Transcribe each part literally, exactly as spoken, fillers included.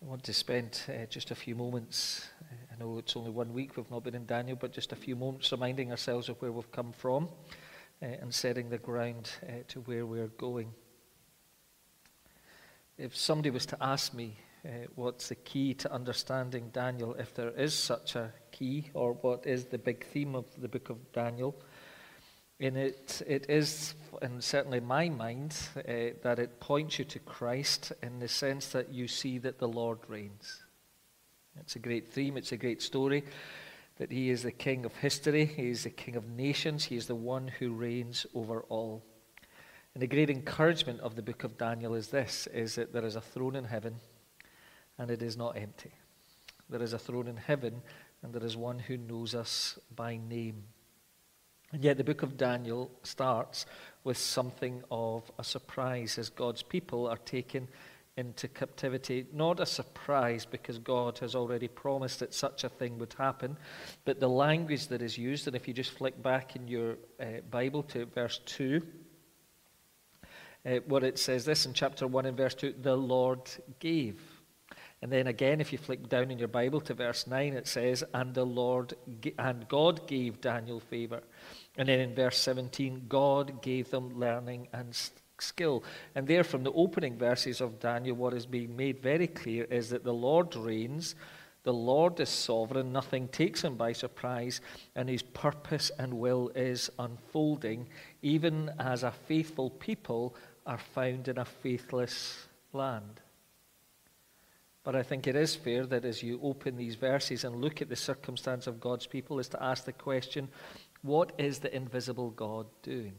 want to spend uh, just a few moments, uh, I know it's only one week we've not been in Daniel, but just a few moments reminding ourselves of where we've come from uh, and setting the ground uh, to where we're going. If somebody was to ask me uh, what's the key to understanding Daniel, if there is such a key, or what is the big theme of the book of Daniel, in it, it is, and certainly in my mind, uh, that it points you to Christ in the sense that you see that the Lord reigns. It's a great theme, it's a great story, that he is the king of history, he is the king of nations, he is the one who reigns over all. And the great encouragement of the book of Daniel is this, is that there is a throne in heaven, and it is not empty. There is a throne in heaven, and there is one who knows us by name. And yet the book of Daniel starts with something of a surprise as God's people are taken into captivity. Not a surprise because God has already promised that such a thing would happen, but the language that is used, and if you just flick back in your uh, Bible to verse two, uh, what it says this in chapter one and verse two, the Lord gave. And then again, if you flick down in your Bible to verse nine, it says, and the Lord and God gave Daniel favor. And then in verse seventeen, God gave them learning and skill. And there from the opening verses of Daniel, what is being made very clear is that the Lord reigns, the Lord is sovereign, nothing takes him by surprise, and his purpose and will is unfolding, even as a faithful people are found in a faithless land. But I think it is fair that as you open these verses and look at the circumstance of God's people is to ask the question, what is the invisible God doing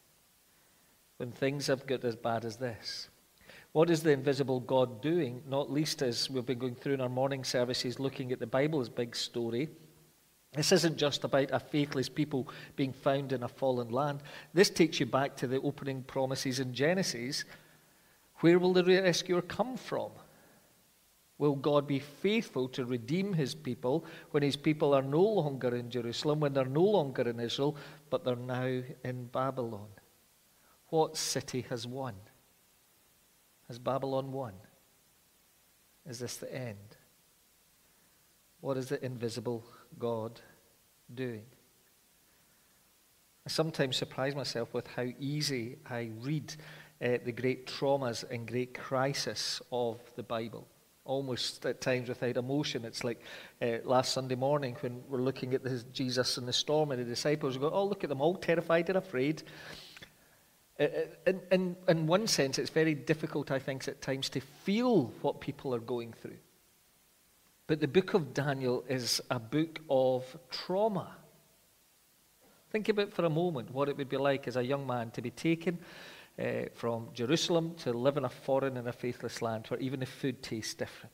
when things have got as bad as this? What is the invisible God doing, not least as we've been going through in our morning services looking at the Bible's big story? This isn't just about a faithless people being found in a fallen land. This takes you back to the opening promises in Genesis. Where will the rescuer come from? Will God be faithful to redeem his people when his people are no longer in Jerusalem, when they're no longer in Israel, but they're now in Babylon? What city has won? Has Babylon won? Is this the end? What is the invisible God doing? I sometimes surprise myself with how easy I read uh, the great traumas and great crisis of the Bible. Almost at times without emotion. It's like uh, last Sunday morning when we're looking at the Jesus in the storm and the disciples go, oh, look at them all terrified and afraid. Uh, in, in, in one sense, it's very difficult, I think, at times to feel what people are going through. But the book of Daniel is a book of trauma. Think about for a moment what it would be like as a young man to be taken Uh, from Jerusalem to live in a foreign and a faithless land where even the food tastes different.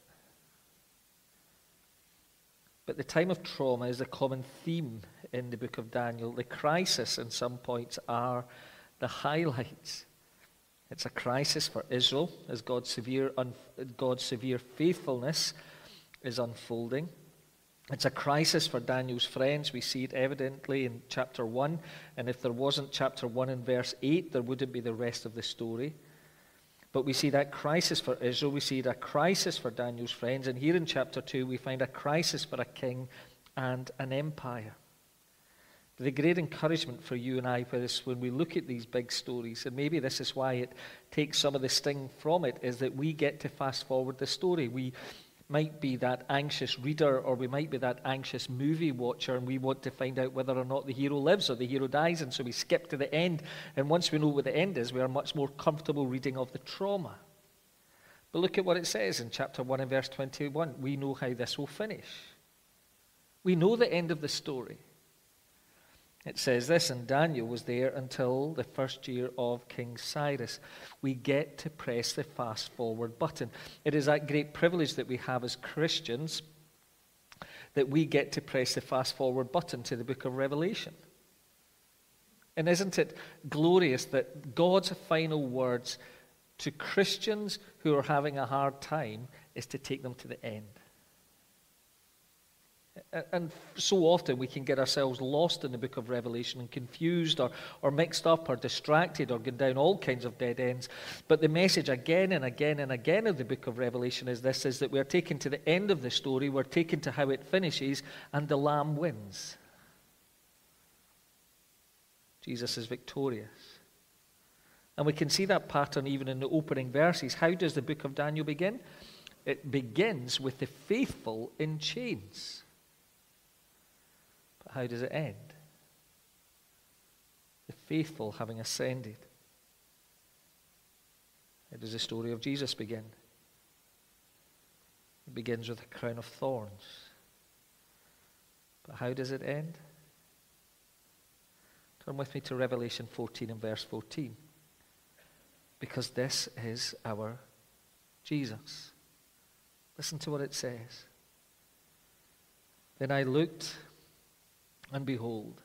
But the time of trauma is a common theme in the book of Daniel. The crisis in some points are the highlights. It's a crisis for Israel as God's severe, un- God's severe faithfulness is unfolding. It's a crisis for Daniel's friends. We see it evidently in chapter one. And if there wasn't chapter one and verse eight, there wouldn't be the rest of the story. But we see that crisis for Israel. We see it a crisis for Daniel's friends. And here in chapter two, we find a crisis for a king and an empire. The great encouragement for you and I is when we look at these big stories, and maybe this is why it takes some of the sting from it, is that we get to fast forward the story. We might be that anxious reader, or we might be that anxious movie watcher, and we want to find out whether or not the hero lives or the hero dies, and so we skip to the end. And once we know what the end is, we are much more comfortable reading of the trauma. But look at what it says in chapter one and verse twenty-one. We know how this will finish. We know the end of the story. It says this, and Daniel was there until the first year of King Cyrus. We get to press the fast forward button. It is that great privilege that we have as Christians that we get to press the fast forward button to the book of Revelation. And isn't it glorious that God's final words to Christians who are having a hard time is to take them to the end? And so often we can get ourselves lost in the book of Revelation and confused or, or mixed up or distracted or gone down all kinds of dead ends. But the message again and again and again of the book of Revelation is this, is that we're taken to the end of the story, we're taken to how it finishes, and the Lamb wins. Jesus is victorious. And we can see that pattern even in the opening verses. How does the book of Daniel begin? It begins with the faithful in chains. But how does it end? The faithful having ascended. How does the story of Jesus begin? It begins with a crown of thorns. But how does it end? Turn with me to Revelation fourteen and verse fourteen. Because this is our Jesus. Listen to what it says. Then I looked, and behold,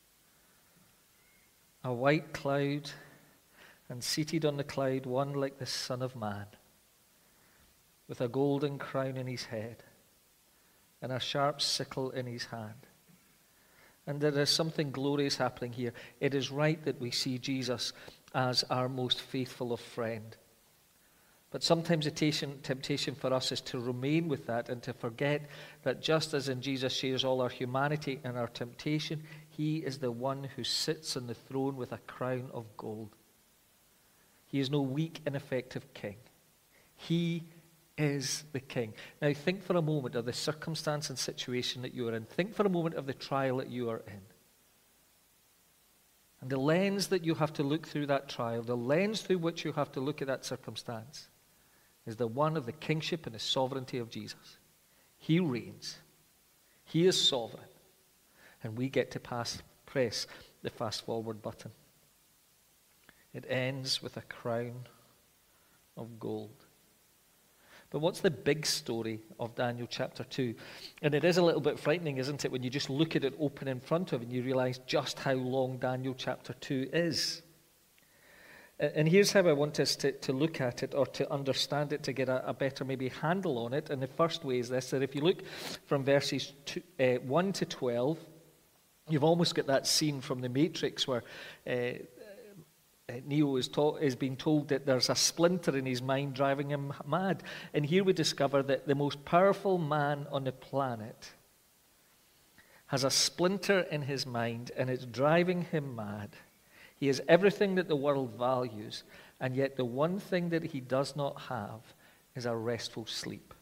a white cloud, and seated on the cloud one like the Son of Man, with a golden crown in his head, and a sharp sickle in his hand. And there is something glorious happening here. It is right that we see Jesus as our most faithful of friend. But sometimes the temptation, temptation for us is to remain with that and to forget that just as in Jesus shares all our humanity and our temptation, he is the one who sits on the throne with a crown of gold. He is no weak, ineffective king. He is the king. Now think for a moment of the circumstance and situation that you are in. Think for a moment of the trial that you are in. And the lens that you have to look through that trial, the lens through which you have to look at that circumstance, is the one of the kingship and the sovereignty of Jesus. He reigns. He is sovereign. And we get to pass, press the fast forward button. It ends with a crown of gold. But what's the big story of Daniel chapter two? And it is a little bit frightening, isn't it, when you just look at it open in front of you and you realize just how long Daniel chapter two is. And here's how I want us to, to look at it or to understand it, to get a, a better maybe handle on it. And the first way is this, that if you look from verses two, uh, one to twelve, you've almost got that scene from The Matrix where uh, Neo is, to- is being told that there's a splinter in his mind driving him mad. And here we discover that the most powerful man on the planet has a splinter in his mind and it's driving him mad. He has everything that the world values, and yet the one thing that he does not have is a restful sleep.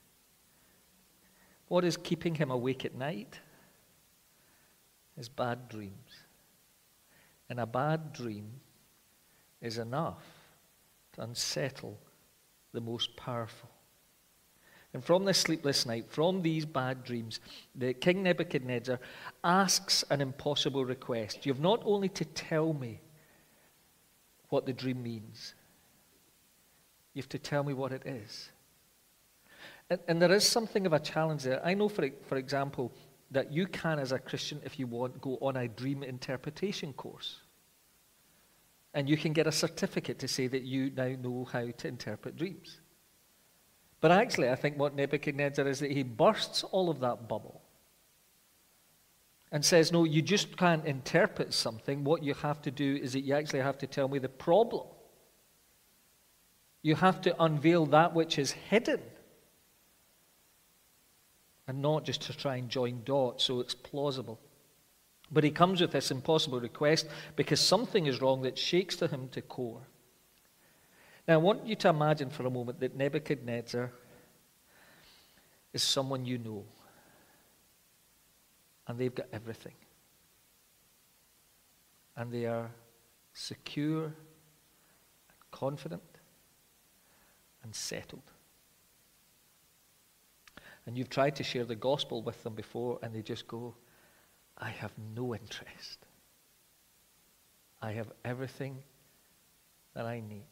What is keeping him awake at night? His bad dreams. And a bad dream is enough to unsettle the most powerful. And from this sleepless night, from these bad dreams, the King Nebuchadnezzar asks an impossible request. You have not only to tell me what the dream means, you have to tell me what it is. And, and there is something of a challenge there. I know, for, for example, that you can, as a Christian, if you want, go on a dream interpretation course. And you can get a certificate to say that you now know how to interpret dreams. But actually, I think what Nebuchadnezzar is that he bursts all of that bubble and says, no, you just can't interpret something. What you have to do is that you actually have to tell me the problem. You have to unveil that which is hidden and not just to try and join dots so it's plausible. But he comes with this impossible request because something is wrong that shakes to him to core. Now, I want you to imagine for a moment that Nebuchadnezzar is someone you know. And they've got everything. And they are secure, and confident, and settled. And you've tried to share the gospel with them before, and they just go, I have no interest. I have everything that I need.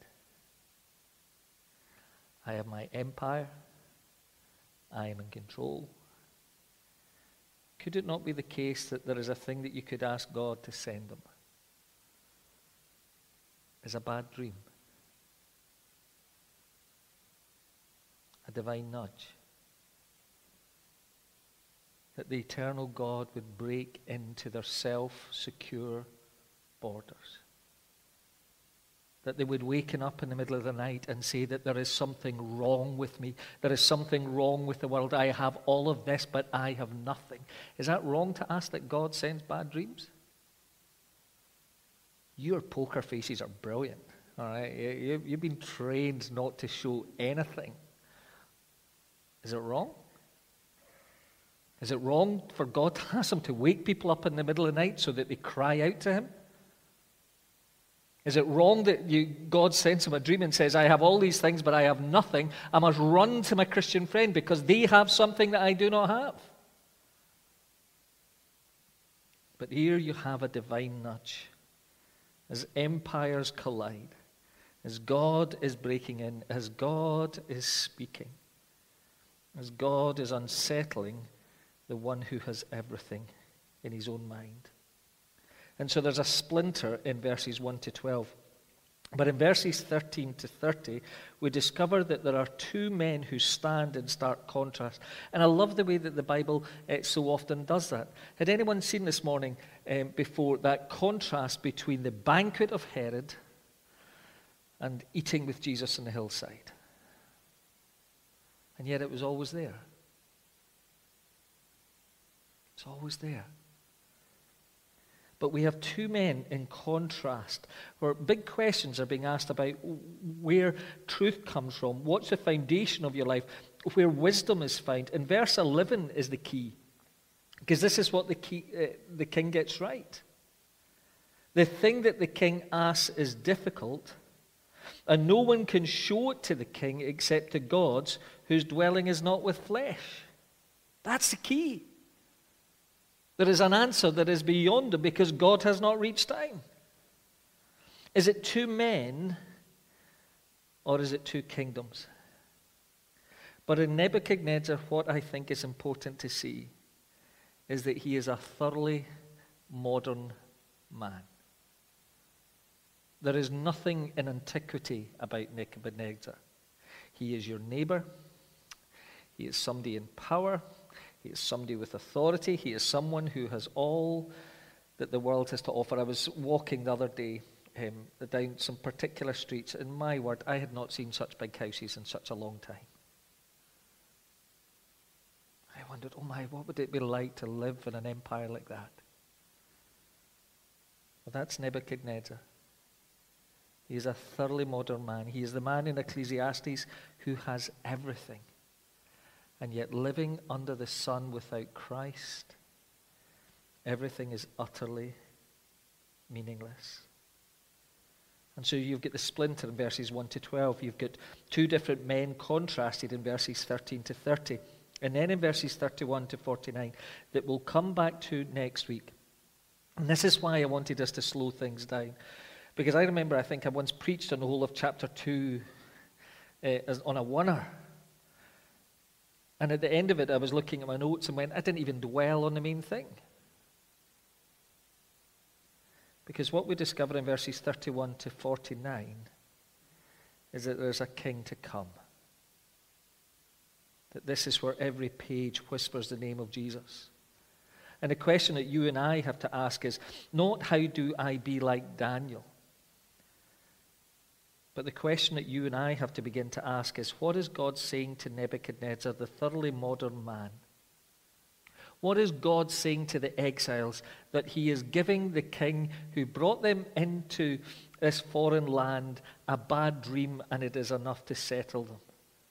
I have my empire. I am in control. Could it not be the case that there is a thing that you could ask God to send them? Is a bad dream. A divine nudge. that the eternal God would break into their self-secure borders. That they would waken up in the middle of the night and say that there is something wrong with me. There is something wrong with the world. I have all of this, but I have nothing. Is that wrong to ask that God sends bad dreams? Your poker faces are brilliant. All right, you, you've been trained not to show anything. Is it wrong? Is it wrong for God to ask them to wake people up in the middle of the night so that they cry out to him? Is it wrong that you, God sends him a dream and says, I have all these things, but I have nothing. I must run to my Christian friend because they have something that I do not have. But here you have a divine nudge. As empires collide, as God is breaking in, as God is speaking, as God is unsettling the one who has everything in his own mind. And so there's a splinter in verses one to twelve. But in verses thirteen to thirty, we discover that there are two men who stand in stark contrast. And I love the way that the Bible uh, so often does that. Had anyone seen this morning um, before that contrast between the banquet of Herod and eating with Jesus on the hillside? And yet it was always there. It's always there. But we have two men in contrast where big questions are being asked about where truth comes from, what's the foundation of your life, where wisdom is found. And verse eleven is the key, because this is what the, key, uh, the king gets right. The thing that the king asks is difficult, and no one can show it to the king except to gods whose dwelling is not with flesh. That's the key. There is an answer that is beyond it because God has not reached down. Is it two men or is it two kingdoms? But in Nebuchadnezzar, what I think is important to see is that he is a thoroughly modern man. There is nothing in antiquity about Nebuchadnezzar. He is your neighbor. He is somebody in power. He is somebody with authority. He is someone who has all that the world has to offer. I was walking the other day um, down some particular streets, and my word, I had not seen such big houses in such a long time. I wondered, oh my, what would it be like to live in an empire like that? Well, that's Nebuchadnezzar. He is a thoroughly modern man. He is the man in Ecclesiastes who has everything. And yet living under the sun without Christ, everything is utterly meaningless. And so you've got the splinter in verses one to twelve. You've got two different men contrasted in verses thirteen to thirty. And then in verses thirty-one to forty-nine that we'll come back to next week. And this is why I wanted us to slow things down. Because I remember, I think I once preached on the whole of chapter two uh, as on a oneer. And at the end of it, I was looking at my notes and went, I didn't even dwell on the main thing. Because what we discover in verses thirty-one to forty-nine is that there's a king to come. That this is where every page whispers the name of Jesus. And the question that you and I have to ask is not how do I be like Daniel? But the question that you and I have to begin to ask is, what is God saying to Nebuchadnezzar, the thoroughly modern man? What is God saying to the exiles that he is giving the king who brought them into this foreign land a bad dream and it is enough to settle them?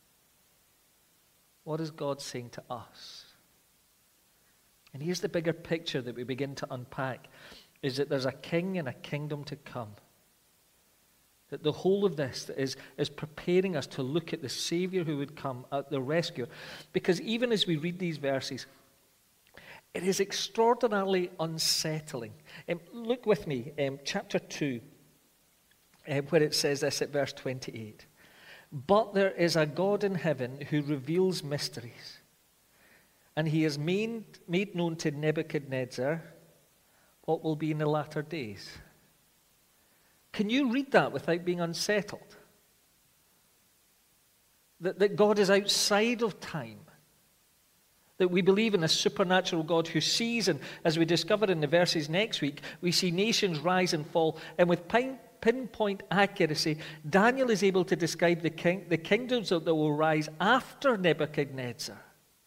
What is God saying to us? And here's the bigger picture that we begin to unpack, is that there's a king and a kingdom to come. That the whole of this is, is preparing us to look at the Savior who would come, at the rescuer. Because even as we read these verses, it is extraordinarily unsettling. Um, look with me, um, chapter two, um, where it says this at verse twenty-eight. But there is a God in heaven who reveals mysteries, and he has made, made known to Nebuchadnezzar what will be in the latter days. Can you read that without being unsettled? That, that God is outside of time. That we believe in a supernatural God who sees, and as we discover in the verses next week, we see nations rise and fall. And with pin, pinpoint accuracy, Daniel is able to describe the, king, the kingdoms that will rise after Nebuchadnezzar.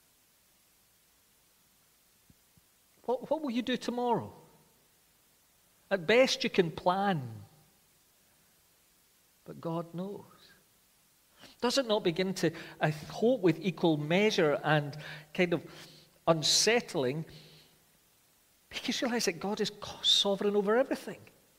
What, what will you do tomorrow? At best, you can plan. But God knows. Does it not begin to, I hope, with equal measure and kind of unsettling, because you realize that God is sovereign over everything?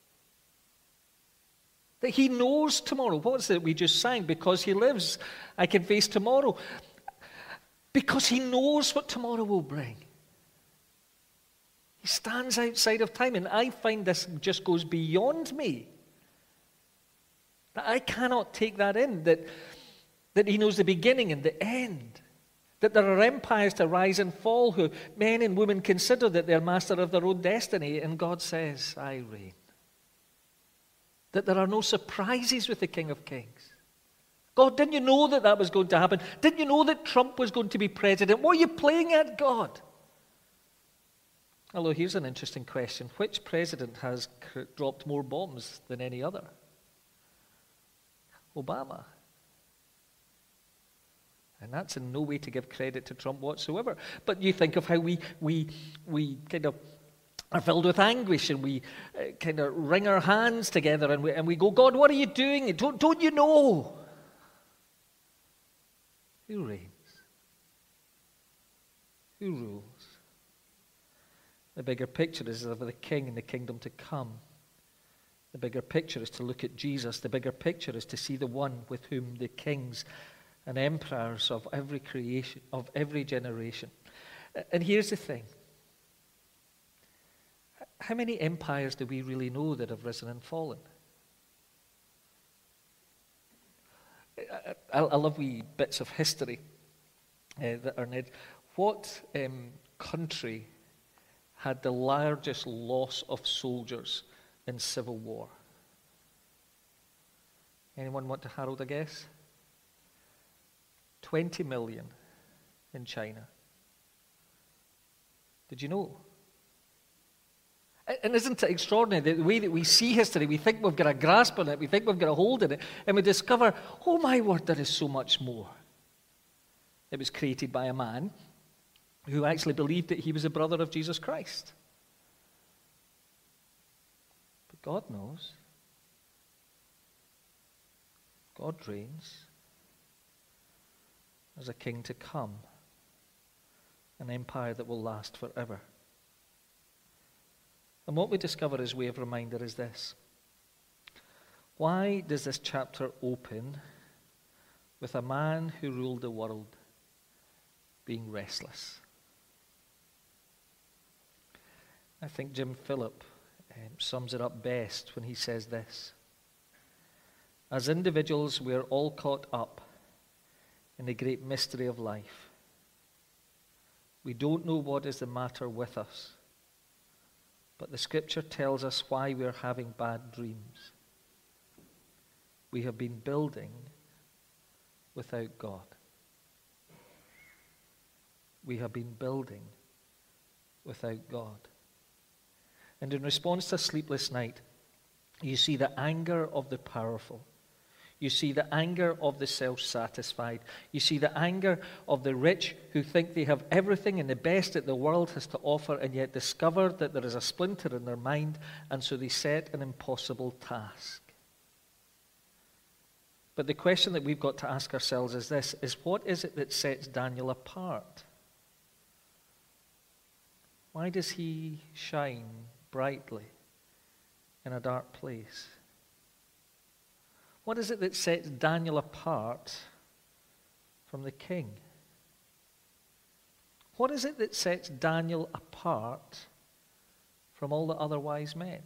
That he knows tomorrow. What's it we just sang? Because he lives, I can face tomorrow. Because he knows what tomorrow will bring. He stands outside of time, and I find this just goes beyond me. That I cannot take that in, that, that he knows the beginning and the end. That there are empires to rise and fall who men and women consider that they're master of their own destiny, and God says, I reign. That there are no surprises with the King of Kings. God, didn't you know that that was going to happen? Didn't you know that Trump was going to be president? What are you playing at, God? Although here's an interesting question. Which president has dropped more bombs than any other? Obama. And that's in no way to give credit to Trump whatsoever. But you think of how we we we kind of are filled with anguish, and we uh, kind of wring our hands together, and we, and we go, God, what are you doing? Don't, don't you know? Who reigns? Who rules? The bigger picture is of the king and the kingdom to come. The bigger picture is to look at Jesus. The bigger picture is to see the one with whom the kings and emperors of every creation, of every generation. And here's the thing. How many empires do we really know that have risen and fallen? I, I love wee bits of history uh, that are needed. What um, country had the largest loss of soldiers in civil war? Anyone want to herald a guess? twenty million in China. Did you know? And isn't it extraordinary, the way that we see history, we think we've got a grasp on it, we think we've got a hold on it, and we discover, oh my word, there is so much more. It was created by a man who actually believed that he was a brother of Jesus Christ. But God knows. God reigns. There's a king to come, an empire that will last forever. And what we discover as way of reminder is this. Why does this chapter open with a man who ruled the world being restless? I think Jim Phillip um, sums it up best when he says this. As individuals, we are all caught up in the great mystery of life. We don't know what is the matter with us, but the scripture tells us why we are having bad dreams. We have been building without God. We have been building without God. And in response to a sleepless night, you see the anger of the powerful. You see the anger of the self-satisfied. You see the anger of the rich who think they have everything and the best that the world has to offer, and yet discover that there is a splinter in their mind, and so they set an impossible task. But the question that we've got to ask ourselves is this, is what is it that sets Daniel apart? Why does he shine brightly in a dark place? What is it that sets Daniel apart from the king? What is it that sets Daniel apart from all the other wise men?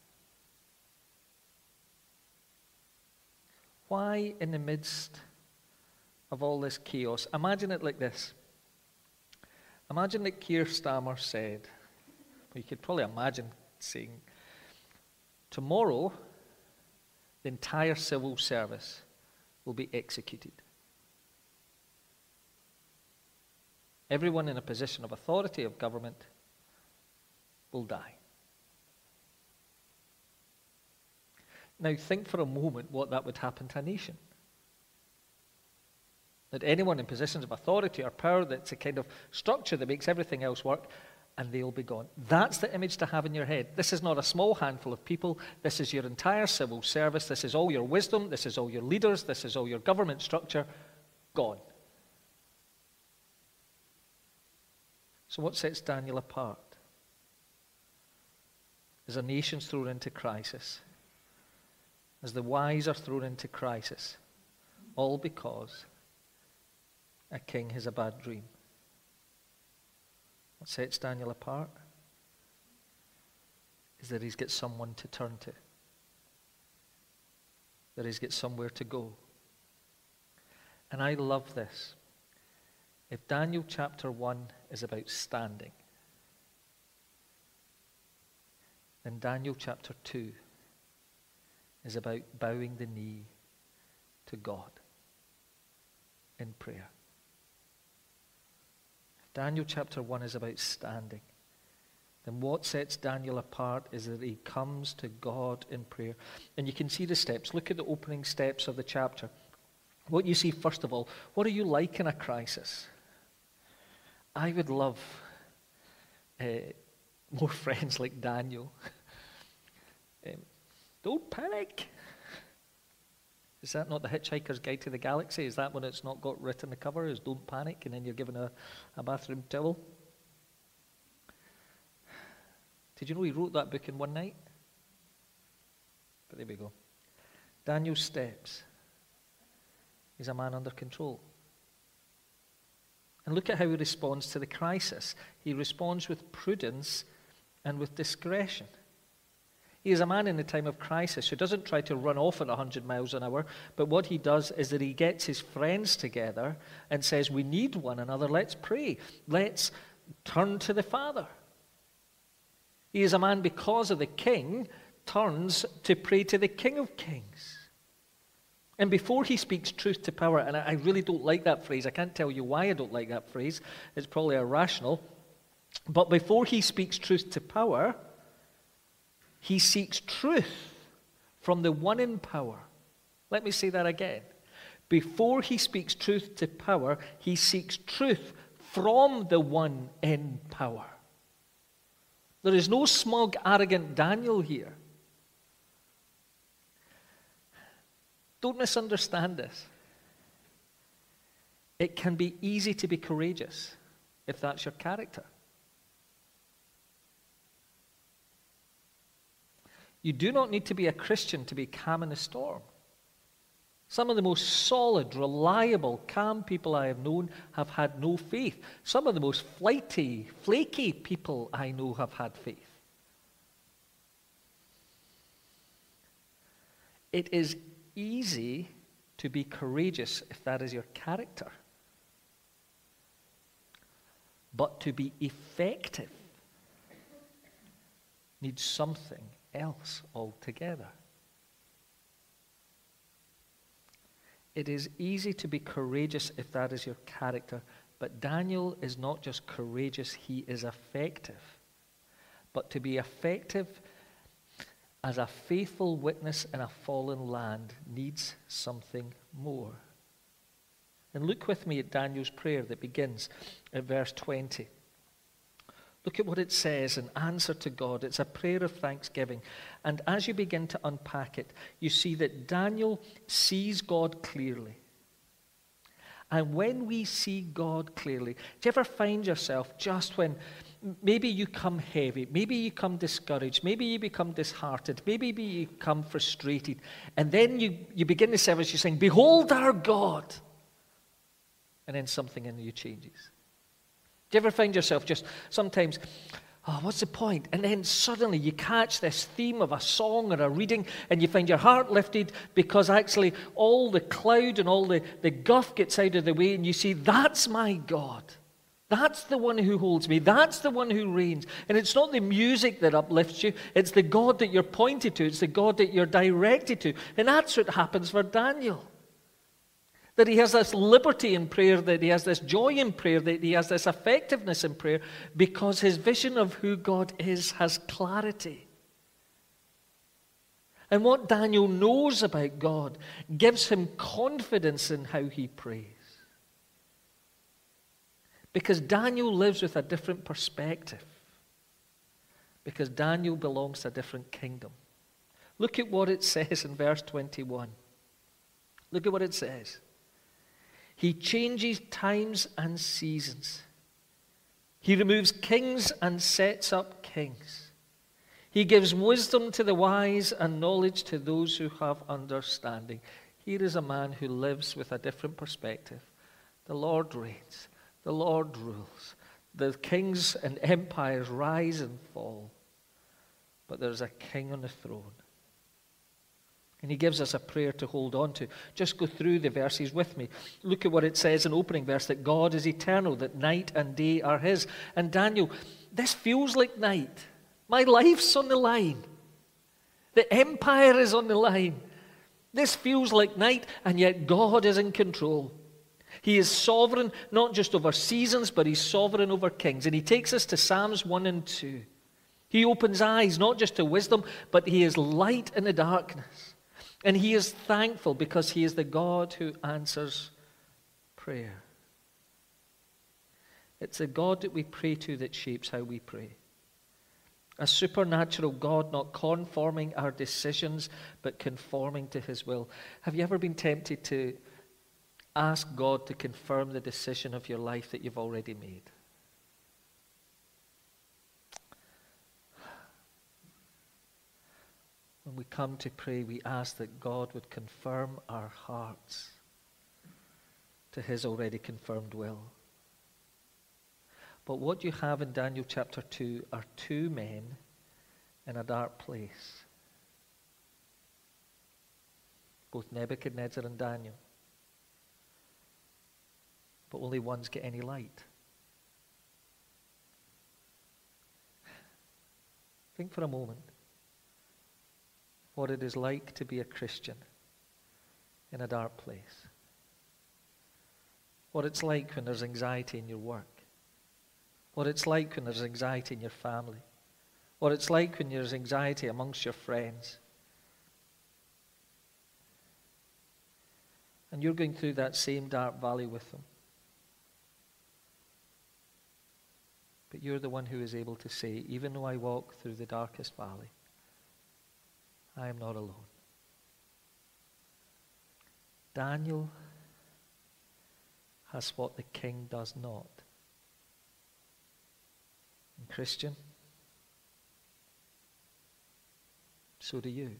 Why, in the midst of all this chaos, imagine it like this. Imagine that Keir Starmer said, well, you could probably imagine saying, tomorrow, the entire civil service will be executed. Everyone in a position of authority of government will die. Now think for a moment what that would happen to a nation. That anyone in positions of authority or power, that's a kind of structure that makes everything else work, and they'll be gone. That's the image to have in your head. This is not a small handful of people. This is your entire civil service. This is all your wisdom. This is all your leaders. This is all your government structure. Gone. So what sets Daniel apart? As a nation's thrown into crisis, as the wise are thrown into crisis, all because a king has a bad dream. What sets Daniel apart is that he's got someone to turn to, that he's got somewhere to go. And I love this. If Daniel chapter one is about standing, then Daniel chapter two is about bowing the knee to God in prayer. If Daniel chapter one is about standing, then what sets Daniel apart is that he comes to God in prayer. And you can see the steps. Look at the opening steps of the chapter. What you see, first of all, what are you like in a crisis? I would love uh, more friends like Daniel. um, don't panic. Is that not the Hitchhiker's Guide to the Galaxy? Is that when it's not got written on the cover? Is don't panic, and then you're given a, a bathroom towel? Did you know he wrote that book in one night? But there we go. Daniel's steps. He's a man under control. And look at how he responds to the crisis. He responds with prudence and with discretion. He is a man in a time of crisis who doesn't try to run off at one hundred miles an hour, but what he does is that he gets his friends together and says, we need one another, let's pray. Let's turn to the Father. He is a man, because of the king, turns to pray to the King of Kings. And before he speaks truth to power, and I really don't like that phrase. I can't tell you why I don't like that phrase. It's probably irrational. But before he speaks truth to power, he seeks truth from the one in power. Let me say that again. Before he speaks truth to power, he seeks truth from the one in power. There is no smug, arrogant Daniel here. Don't misunderstand this. It can be easy to be courageous if that's your character. You do not need to be a Christian to be calm in a storm. Some of the most solid, reliable, calm people I have known have had no faith. Some of the most flighty, flaky people I know have had faith. It is easy to be courageous if that is your character. But to be effective needs something else altogether. It is easy to be courageous if that is your character, but Daniel is not just courageous, he is effective. But to be effective as a faithful witness in a fallen land needs something more. And look with me at Daniel's prayer that begins at verse twenty. Look at what it says in answer to God. It's a prayer of thanksgiving. And as you begin to unpack it, you see that Daniel sees God clearly. And when we see God clearly, do you ever find yourself just when maybe you come heavy, maybe you come discouraged, maybe you become disheartened, maybe you become frustrated, and then you, you begin the service, you're saying, behold our God. And then something in you changes. Do you ever find yourself just sometimes, oh, what's the point? And then suddenly you catch this theme of a song or a reading and you find your heart lifted because actually all the cloud and all the, the guff gets out of the way and you see, that's my God. That's the one who holds me. That's the one who reigns. And it's not the music that uplifts you. It's the God that you're pointed to. It's the God that you're directed to. And that's what happens for Daniel. That he has this liberty in prayer, that he has this joy in prayer, that he has this effectiveness in prayer, because his vision of who God is has clarity. And what Daniel knows about God gives him confidence in how he prays. Because Daniel lives with a different perspective. Because Daniel belongs to a different kingdom. Look at what it says in verse twenty-one. Look at what it says. He changes times and seasons. He removes kings and sets up kings. He gives wisdom to the wise and knowledge to those who have understanding. Here is a man who lives with a different perspective. The Lord reigns. The Lord rules. The kings and empires rise and fall. But there's a king on the throne. And he gives us a prayer to hold on to. Just go through the verses with me. Look at what it says in the opening verse, that God is eternal, that night and day are his. And Daniel, this feels like night. My life's on the line. The empire is on the line. This feels like night, and yet God is in control. He is sovereign, not just over seasons, but he's sovereign over kings. And he takes us to Psalms one and two. He opens eyes, not just to wisdom, but he is light in the darkness. And he is thankful because he is the God who answers prayer. It's the God that we pray to that shapes how we pray. A supernatural God, not conforming our decisions, but conforming to his will. Have you ever been tempted to ask God to confirm the decision of your life that you've already made? When we come to pray, we ask that God would confirm our hearts to his already confirmed will. But what you have in Daniel chapter two are two men in a dark place. Both Nebuchadnezzar and Daniel. But only one's got any light. Think for a moment what it is like to be a Christian in a dark place. What it's like when there's anxiety in your work. What it's like when there's anxiety in your family. What it's like when there's anxiety amongst your friends. And you're going through that same dark valley with them. But you're the one who is able to say, even though I walk through the darkest valley, I am not alone. Daniel has what the king does not. And Christian, so do you.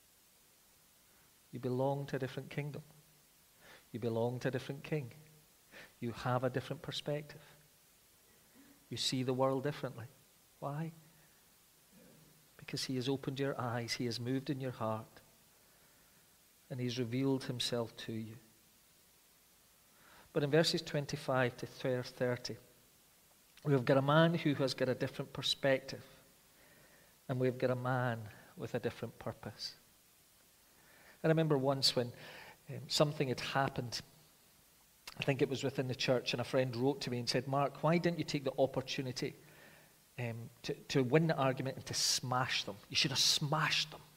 You belong to a different kingdom. You belong to a different king. You have a different perspective. You see the world differently. Why? Because he has opened your eyes, he has moved in your heart, and he's revealed himself to you. But in verses twenty-five to thirty, we've got a man who has got a different perspective, and we've got a man with a different purpose. I remember once when um, something had happened, I think it was within the church, and a friend wrote to me and said, Mark, why didn't you take the opportunity Um, to, to win the argument and to smash them? You should have smashed them.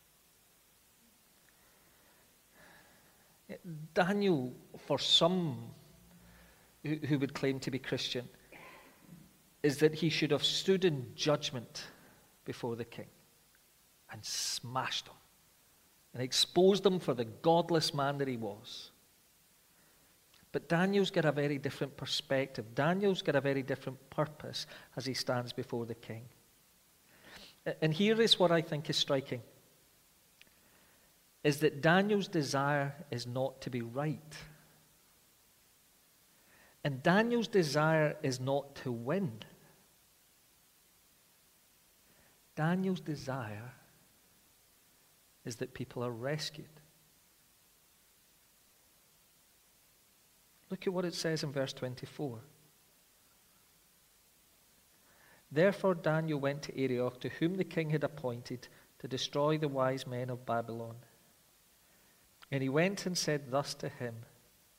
Daniel, for some who, who would claim to be Christian, is that he should have stood in judgment before the king and smashed them and exposed them for the godless man that he was. But Daniel's got a very different perspective. Daniel's got a very different purpose as he stands before the king. And here is what I think is striking, is that Daniel's desire is not to be right. And Daniel's desire is not to win. Daniel's desire is that people are rescued. Look at what it says in verse twenty-four. Therefore Daniel went to Arioch, to whom the king had appointed to destroy the wise men of Babylon. And he went and said thus to him,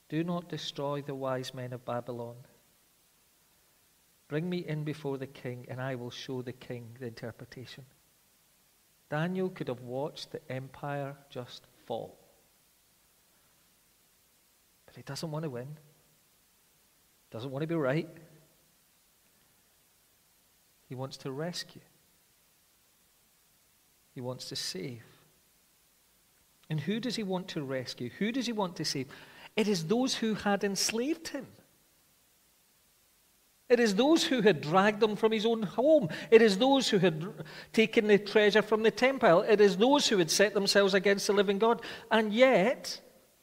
Do not destroy the wise men of Babylon. Bring me in before the king, and I will show the king the interpretation. Daniel could have watched the empire just fall. But he doesn't want to win. Doesn't want to be right. He wants to rescue. He wants to save. And who does he want to rescue? Who does he want to save? It is those who had enslaved him. It is those who had dragged him from his own home. It is those who had taken the treasure from the temple. It is those who had set themselves against the living God. And yet,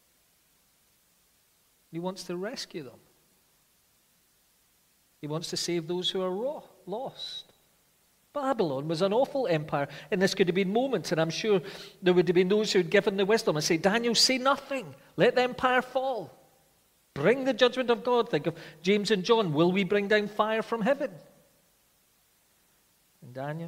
he wants to rescue them. He wants to save those who are lost. Babylon was an awful empire, and this could have been moments, and I'm sure there would have been those who had given the wisdom and say, Daniel, say nothing. Let the empire fall. Bring the judgment of God. Think of James and John. Will we bring down fire from heaven? And Daniel,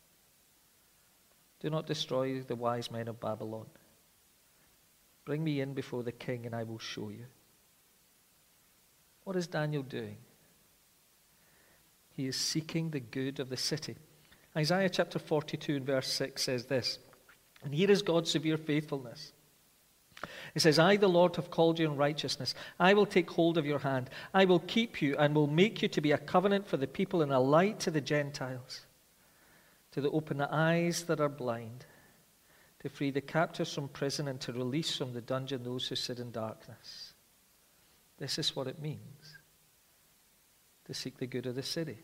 do not destroy the wise men of Babylon. Bring me in before the king, and I will show you. What is Daniel doing? He is seeking the good of the city. Isaiah chapter forty-two and verse six says this, and here is God's severe faithfulness. It says, I, the Lord, have called you in righteousness. I will take hold of your hand. I will keep you and will make you to be a covenant for the people and a light to the Gentiles, to open the eyes that are blind, to free the captives from prison and to release from the dungeon those who sit in darkness. This is what it means to seek the good of the city.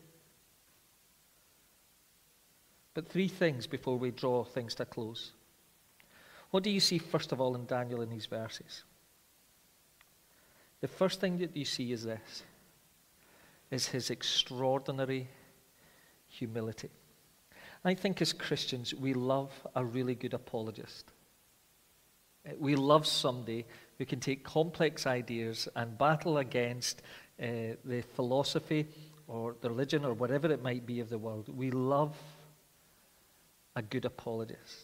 But three things before we draw things to a close. What do you see first of all in Daniel in these verses? The first thing that you see is this, is his extraordinary humility. I think as Christians we love a really good apologist. We love somebody who can take complex ideas and battle against uh, the philosophy or the religion or whatever it might be of the world. We love a good apologist.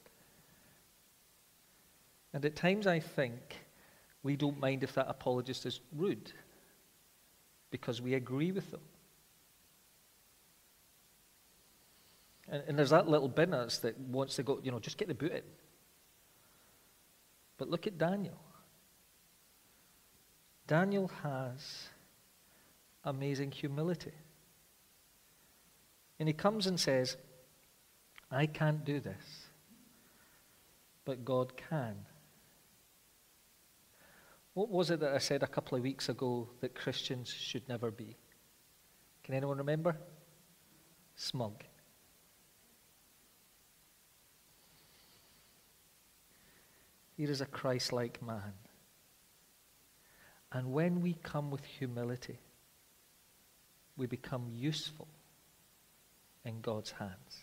And at times I think we don't mind if that apologist is rude because we agree with them. And, and there's that little bit in us that wants to go, you know, just get the boot in. But look at Daniel. Daniel has amazing humility. And he comes and says, I can't do this, but God can. What was it that I said a couple of weeks ago that Christians should never be? Can anyone remember? Smug. Here is a Christ-like man. And when we come with humility, we become useful in God's hands.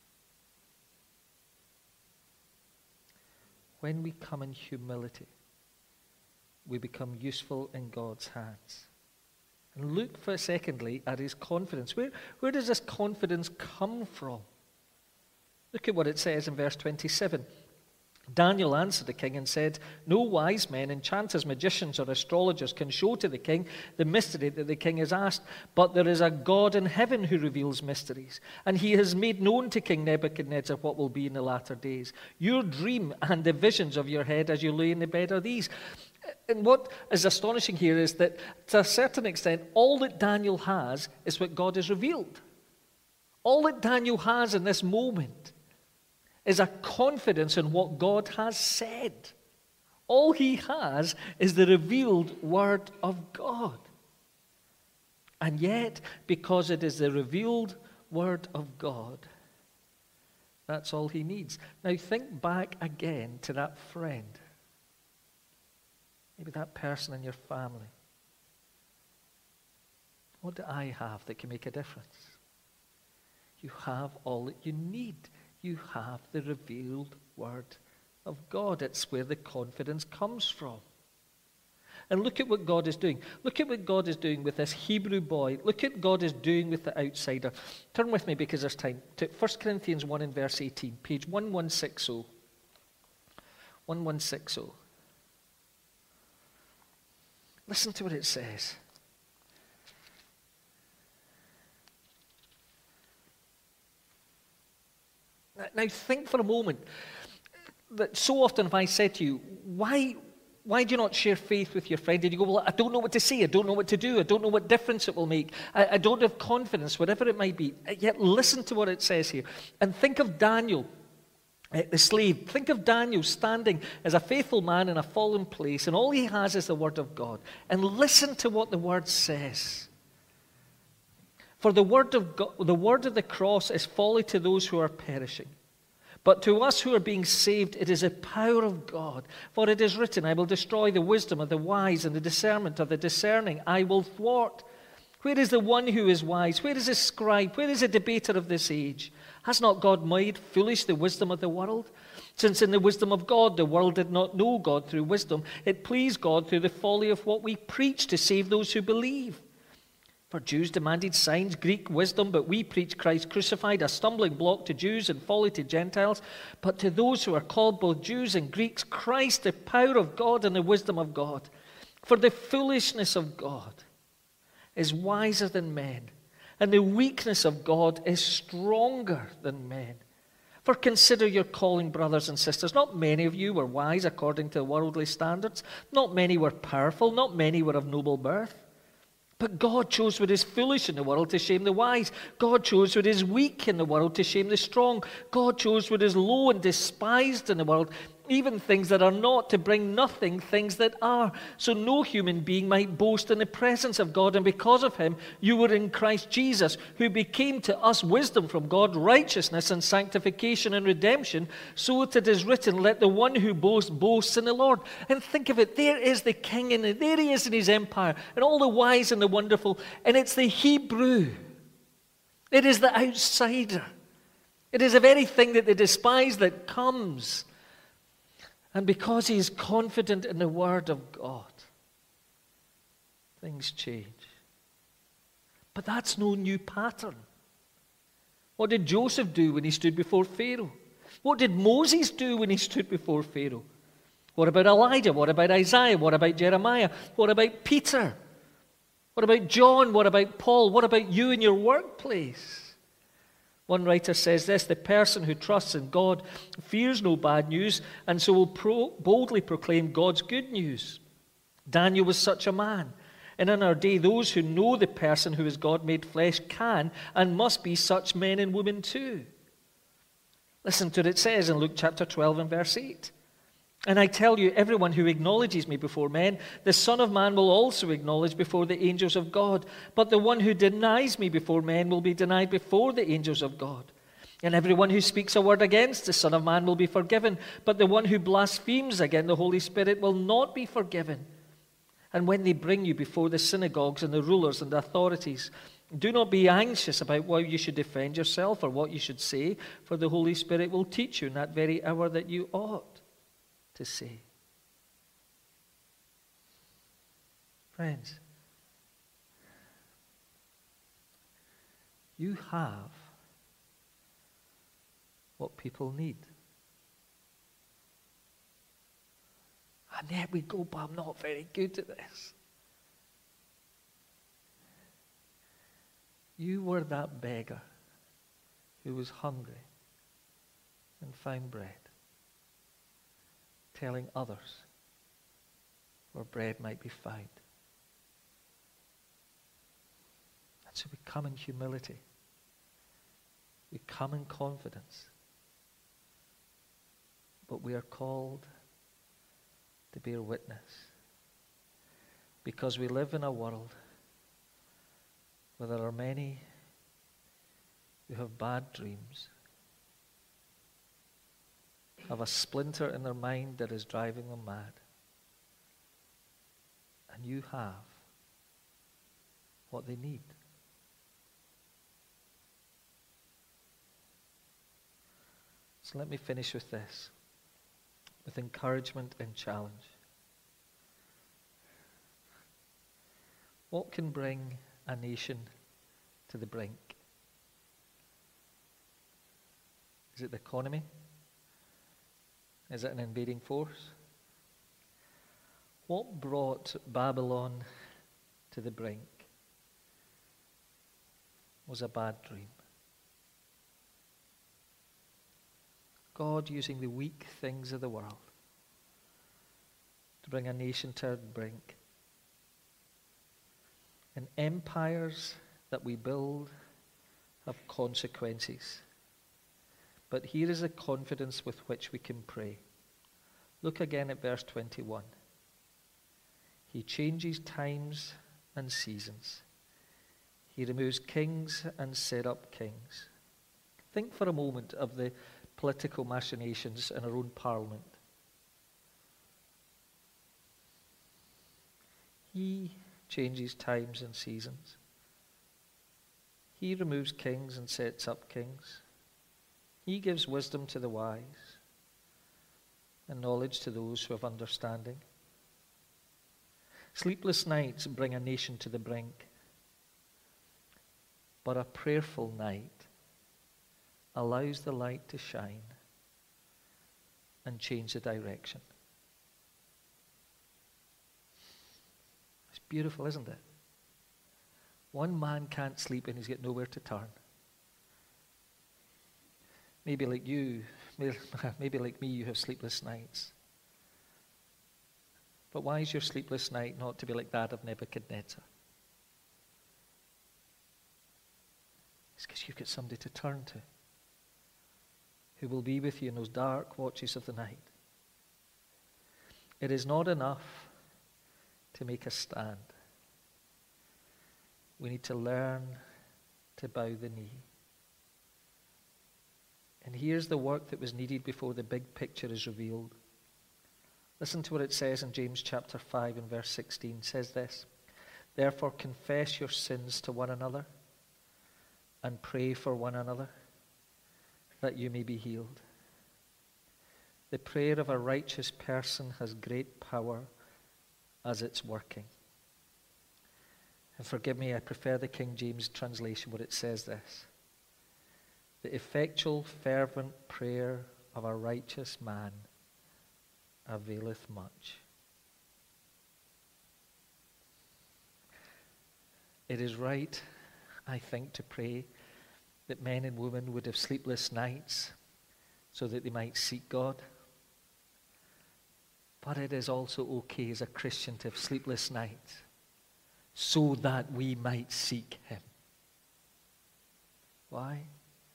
When we come in humility, we become useful in God's hands. And look for secondly at his confidence. Where, where does this confidence come from? Look at what it says in verse twenty-seven. Daniel answered the king and said, no wise men, enchanters, magicians, or astrologers can show to the king the mystery that the king has asked. But there is a God in heaven who reveals mysteries, and he has made known to King Nebuchadnezzar what will be in the latter days. Your dream and the visions of your head as you lay in the bed are these. And what is astonishing here is that to a certain extent, all that Daniel has is what God has revealed. All that Daniel has in this moment is a confidence in what God has said. All he has is the revealed word of God. And yet, because it is the revealed word of God, that's all he needs. Now think back again to that friend. Maybe that person in your family. What do I have that can make a difference? You have all that you need. You have the revealed word of God. It's where the confidence comes from. And look at what God is doing. Look at what God is doing with this Hebrew boy. Look at what God is doing with the outsider. Turn with me because there's time. To First Corinthians one and verse eighteen, page eleven sixty. eleven sixty. Listen to what it says. Now think for a moment that so often if I said to you, why, why do you not share faith with your friend? And you go, well, I don't know what to say. I don't know what to do. I don't know what difference it will make. I, I don't have confidence, whatever it might be. Yet listen to what it says here. And think of Daniel, the slave. Think of Daniel standing as a faithful man in a fallen place, and all he has is the word of God. And listen to what the word says. For the word of God, the word of the cross is folly to those who are perishing. But to us who are being saved, it is a power of God. For it is written, I will destroy the wisdom of the wise and the discernment of the discerning. I will thwart. Where is the one who is wise? Where is the scribe? Where is the debater of this age? Has not God made foolish the wisdom of the world? Since in the wisdom of God the world did not know God through wisdom, it pleased God through the folly of what we preach to save those who believe. For Jews demanded signs, Greek wisdom, but we preach Christ crucified, a stumbling block to Jews and folly to Gentiles. But to those who are called both Jews and Greeks, Christ, the power of God and the wisdom of God. For the foolishness of God is wiser than men, and the weakness of God is stronger than men. For consider your calling, brothers and sisters. Not many of you were wise according to worldly standards. Not many were powerful. Not many were of noble birth. But God chose what is foolish in the world to shame the wise. God chose what is weak in the world to shame the strong. God chose what is low and despised in the world, even things that are not, to bring nothing things that are, so no human being might boast in the presence of God. And because of him, you were in Christ Jesus, who became to us wisdom from God, righteousness and sanctification and redemption, so that it is written, let the one who boasts boast in the Lord. And think of it, there is the king, and there he is in his empire, and all the wise and the wonderful, and it's the Hebrew. It is the outsider. It is the very thing that they despise that comes. And because he is confident in the word of God, things change. But that's no new pattern. What did Joseph do when he stood before Pharaoh? What did Moses do when he stood before Pharaoh? What about Elijah? What about Isaiah? What about Jeremiah? What about Peter? What about John? What about Paul? What about you in your workplace? One writer says this, the person who trusts in God fears no bad news, and so will pro- boldly proclaim God's good news. Daniel was such a man. And in our day, those who know the person who is God made flesh can and must be such men and women too. Listen to what it says in Luke chapter twelve and verse eight. And I tell you, everyone who acknowledges me before men, the Son of Man will also acknowledge before the angels of God. But the one who denies me before men will be denied before the angels of God. And everyone who speaks a word against the Son of Man will be forgiven. But the one who blasphemes against the Holy Spirit will not be forgiven. And when they bring you before the synagogues and the rulers and the authorities, do not be anxious about how you should defend yourself or what you should say, for the Holy Spirit will teach you in that very hour that you ought to say. Friends, you have what people need. And yet we go, but I'm not very good at this. You were that beggar who was hungry and found bread, telling others where bread might be found. And so we come in humility. We come in confidence. But we are called to bear witness, because we live in a world where there are many who have bad dreams, have a splinter in their mind that is driving them mad. And you have what they need. So let me finish with this, with encouragement and challenge. What can bring a nation to the brink? Is it the economy? Is it an invading force? What brought Babylon to the brink was a bad dream. God using the weak things of the world to bring a nation to the brink. And empires that we build have consequences. But here is a confidence with which we can pray. Look again at verse twenty-one. He changes times and seasons. He removes kings and set up kings. Think for a moment of the political machinations in our own parliament. He changes times and seasons. He removes kings and sets up kings. He gives wisdom to the wise and knowledge to those who have understanding. Sleepless nights bring a nation to the brink, but a prayerful night allows the light to shine and change the direction. It's beautiful, isn't it? One man can't sleep and he's got nowhere to turn. Maybe like you, maybe like me, you have sleepless nights. But why is your sleepless night not to be like that of Nebuchadnezzar? It's because you've got somebody to turn to, who will be with you in those dark watches of the night. It is not enough to make a stand. We need to learn to bow the knee. And here's the work that was needed before the big picture is revealed. Listen to what it says in James chapter five and verse sixteen. It says this, "Therefore confess your sins to one another and pray for one another, that you may be healed. The prayer of a righteous person has great power as it's working." And forgive me, I prefer the King James translation where it says this, "The effectual fervent prayer of a righteous man availeth much." It is right, I think, to pray that men and women would have sleepless nights so that they might seek God. But it is also okay as a Christian to have sleepless nights so that we might seek Him. Why?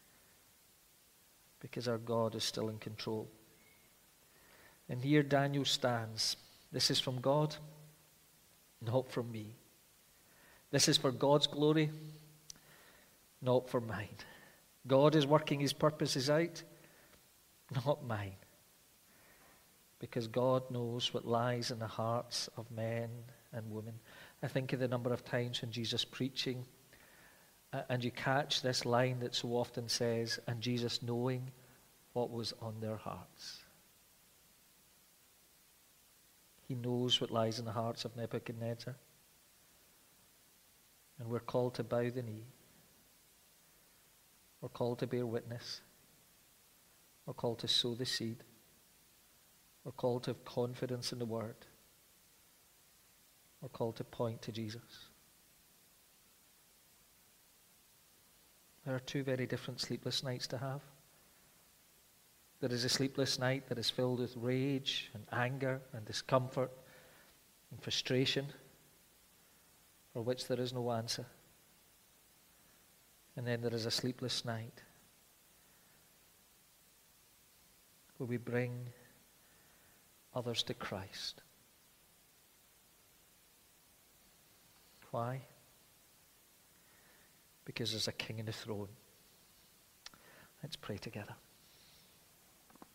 Because our God is still in control. And here Daniel stands. This is from God, not from me. This is for God's glory, not for mine. God is working His purposes out, not mine. Because God knows what lies in the hearts of men and women. I think of the number of times when Jesus preaching, uh, and you catch this line that so often says, "And Jesus knowing what was on their hearts." He knows what lies in the hearts of Nebuchadnezzar. And we're called to bow the knee. We're called to bear witness. We're called to sow the seed. We're called to have confidence in the Word. We're called to point to Jesus. There are two very different sleepless nights to have. There is a sleepless night that is filled with rage and anger and discomfort and frustration, for which there is no answer. And then there is a sleepless night where we bring others to Christ. Why? Because there's a king on the throne. Let's pray together.